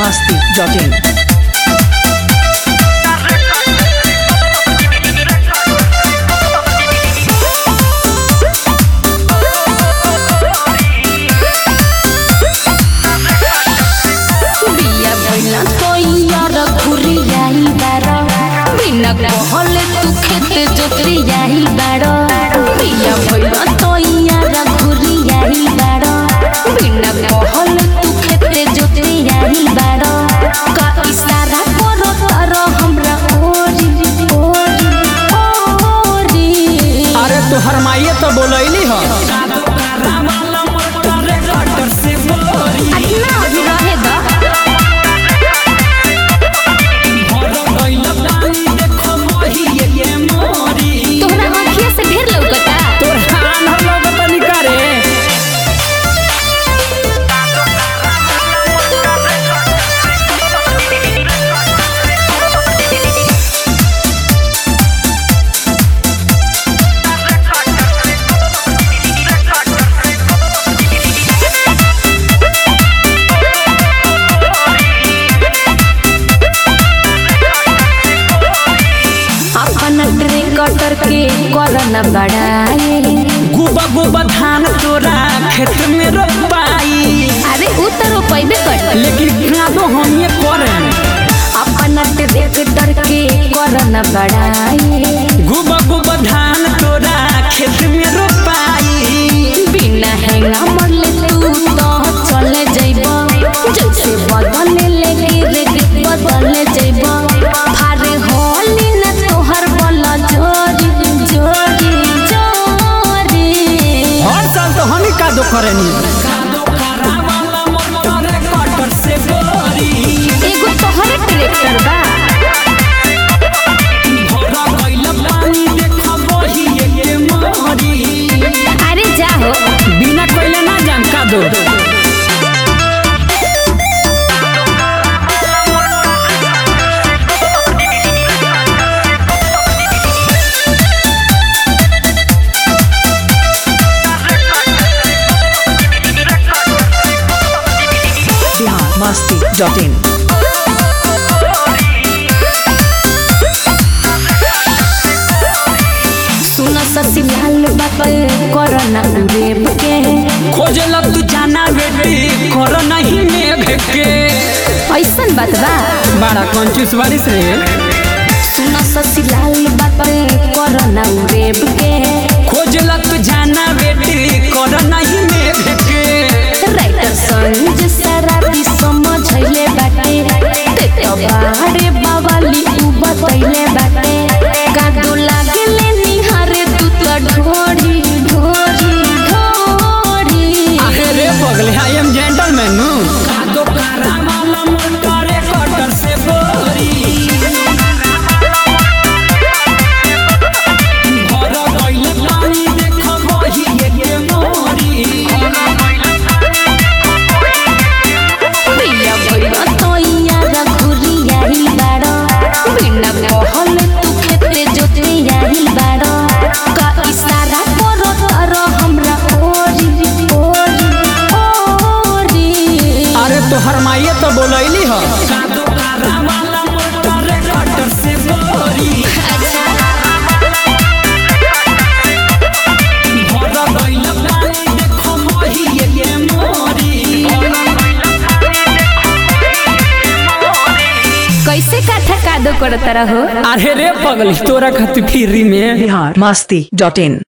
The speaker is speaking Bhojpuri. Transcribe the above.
biharmasti.in कहले तू खेते जोतरी जाही बाड़ो बिया भइला तो यारा घुरी जाही बाड़ो बिना कहले तू खेते जोतरी जाही बाड़ो का इशारा करो तारो हमरा ओरी ओरी ओरी। अरे तोहर माये तो बोलैली हो अतना अभी रहे दा कटर के करना बढ़ाए गुबा गुबा धान तोरा खेत में रोपाई। अरे उ तो रोपाइबे कर लेकिन कादो हम ये करें अपना ट्रैक्टर के करना बढ़ाए गुबा गुबा धान तोरा खेत में रोपाई। बिना हेंगा मरले तू तो चले जाइबो जैसे बदले लेके रे बदले जाइबो फारे होली न तोहर बला जोरी जोरी जोरी। हर साल तो हम ही कादो करेनी कादो करावाला मोटर कटर से बोरी एगो तोहरे ट्रैक्टर बा भरा गइल पानी देखबो ही ये मोरी। अरे जाओ बिना कोइले ना जान कादो biharmasti.in सुना ससी लाल बाप कोरोना रेप के खोजलक तू जाना बेटी करो नहीं मेघ के ऐसन बात बा बड़ा कंजूस बारिश रे। सुना ससी लाल बाप कोरोना रेप के खोजलक तू जाना बेटी करो नहीं मेघ के राइटर संज सराबी समझैले बाटे ते तो बारे बावाली उ बतैले बाटे कादो लागले निहारे तू तो ढोरी ढोरी ढोरी। अरे पगले आई एम जेंटलमैन नु कादो करावाला मोटर कटर से बोरी भरा गइल पानी देखबो ही ये मोरी। बिया भइला तो यारा घुरी जाही बाड़ो बिना कहले तू खेते जोतरी जाही बाड़ो का इशारा करो तारो हमरा ओरी ओरी ओरी। अरे तोहर माये तो बोलैली हो कादो करावाला मोटर कटर से बोरी भरा गइल पानी देखबो ही ये मोरी। कैसे काठा कादो करत रहो अरे रे पगली तोरा खातिर फ्री में biharmasti.in